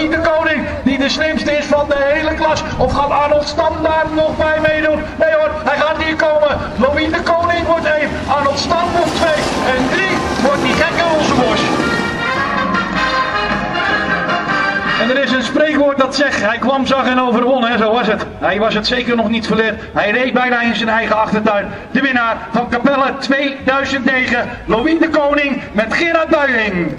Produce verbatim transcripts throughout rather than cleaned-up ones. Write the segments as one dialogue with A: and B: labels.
A: Louis de Koning, die de slimste is van de hele klas. Of gaat Arnold Stam daar nog bij meedoen? Nee hoor, hij gaat hier komen. Louis de Koning wordt één, Arnold Stam wordt twee en drie wordt die gekke Olsenbos. En er is een spreekwoord dat zegt, hij kwam, zag en overwon, hè, zo was het. Hij was het zeker nog niet verleerd. Hij reed bijna in zijn eigen achtertuin. De winnaar van Capelle tweeduizend negen, Louis de Koning met Gerard Buijing.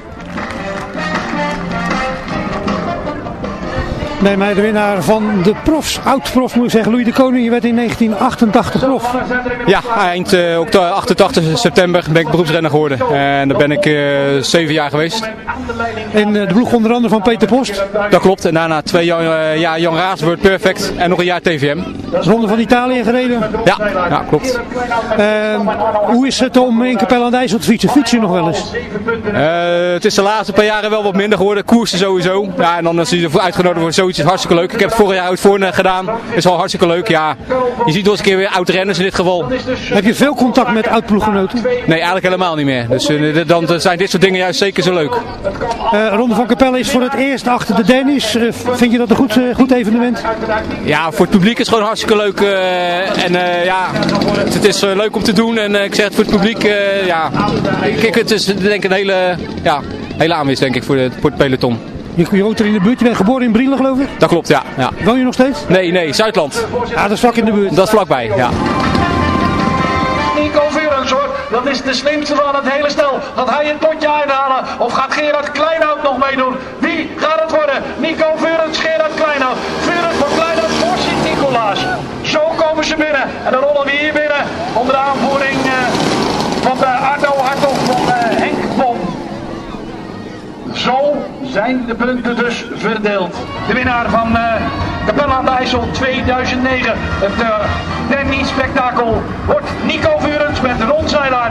B: Bij mij de winnaar van de profs, oud-prof moet ik zeggen, Louis de Koning. Je werd in negentien achtentachtig prof.
C: Ja, eind uh, achtentachtig september ben ik beroepsrenner geworden. En daar ben ik uh, zeven jaar geweest.
B: In uh, de ploeg onder andere van Peter Post.
C: Dat klopt. En daarna twee jaar, uh, jaar Jan Raas, World Perfect en nog een jaar T V M.
B: Ronde van Italië gereden.
C: Ja, ja klopt.
B: Uh, hoe is het om in Capelle aan de IJssel te fietsen? Fiets je nog wel eens?
C: Uh, het is de laatste paar jaren wel wat minder geworden. Koersen sowieso. Ja, en dan als je ervoor uitgenodigd wordt, zoiets is hartstikke leuk. Ik heb het vorig jaar uit Voorne gedaan. Is wel hartstikke leuk. Ja, je ziet wel eens een keer weer oud renners in dit geval.
B: Heb je veel contact met oud-ploeggenoten?
C: Nee, eigenlijk helemaal niet meer. Dus uh, dan zijn dit soort dingen juist zeker zo leuk.
B: Uh, Ronde van Capelle is voor het eerst achter de Dennis. Uh, vind je dat een goed, uh, goed evenement?
C: Ja, voor het publiek is het gewoon hartstikke leuk. Uh, en uh, ja, het, het is uh, leuk om te doen. En uh, ik zeg het voor het publiek, uh, ja, kijk, het is denk ik een hele, ja, hele aanwinst denk ik voor, de, voor het peloton.
B: Je, je woont er in de buurt, je bent geboren in Brielen geloof ik?
C: Dat klopt, ja. ja.
B: Woon je nog steeds?
C: Nee, nee, Zuidland.
B: Ja, dat is vlak in de buurt.
C: Dat is vlakbij, ja.
A: Nico Veurens hoor, dat is de slimste van het hele stel. Gaat hij het potje uithalen of gaat Gerard Kleinhout nog meedoen? Wie gaat het worden? Nico Veurens, Gerard Kleinhout. Veurens voor Kleinhout, voor Sint-Nicolaas. Zo komen ze binnen en dan rollen we hier binnen onder de aanvoering uh, van de Arno Hartog van uh, Henk Bom. Zo zijn de punten dus verdeeld. De winnaar van uh, Capelle aan de IJssel tweeduizend negen. Het uh, Danny spektakel wordt Nico Veurens met Ron Zeilaar.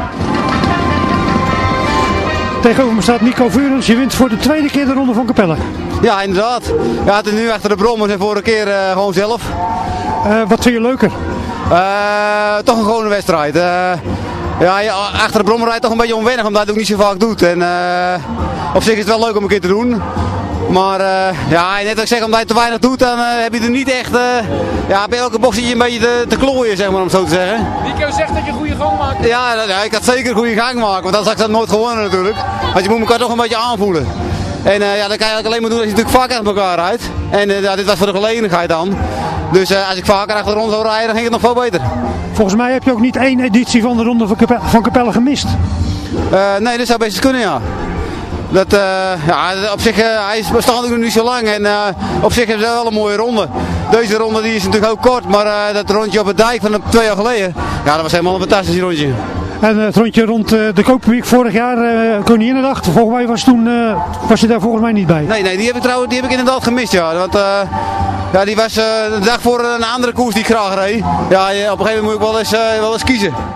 B: Tegenover me staat Nico Veurens. Je wint voor de tweede keer de Ronde van Capelle.
D: Ja, inderdaad. Ja, het is nu achter de brommers en vorige keer uh, gewoon zelf.
B: Uh, wat vind je leuker?
D: Uh, toch een gewone wedstrijd. Uh, Ja, ja, achter de brommer rijdt toch een beetje onwennig, omdat hij het ook niet zo vaak doet. En, uh, op zich is het wel leuk om een keer te doen. Maar uh, ja, net als ik zeg, omdat hij te weinig doet, dan uh, heb je er niet echt... Uh, ja, bij elke bocht zit je een beetje te, te klooien, zeg maar, om zo te zeggen.
E: Nico zegt dat je een goede gang maakt.
D: Ja, dat, ja, ik had zeker een goede gang maken, want dan had ik dat nooit gewonnen natuurlijk. Want je moet elkaar toch een beetje aanvoelen. En uh, ja, dat kan je alleen maar doen als je natuurlijk vaak achter elkaar rijdt. En uh, ja, dit was voor de gelegenheid dan. Dus uh, als ik vaker achter de rond zou rijden, dan ging het nog veel beter.
B: Volgens mij heb je ook niet één editie van de Ronde van Capelle, van Capelle gemist.
D: Uh, nee, dat zou best kunnen, ja. Dat, uh, ja, op zich, uh, hij is bestaat nog niet zo lang en uh, op zich is het wel een mooie ronde. Deze ronde die is natuurlijk ook kort, maar uh, dat rondje op het dijk van twee jaar geleden, ja, dat was helemaal een fantastisch rondje.
B: En uh, het rondje rond uh, de Koperwiek vorig jaar, uh, Koninginnedag, volgens mij was, toen, uh, was je daar volgens mij niet bij.
D: Nee, nee, die heb ik trouwens die heb ik inderdaad gemist, ja. Want uh, ja, die was uh, de dag voor een andere koers die ik graag reed. Ja, op een gegeven moment moet ik wel eens, uh, wel eens kiezen.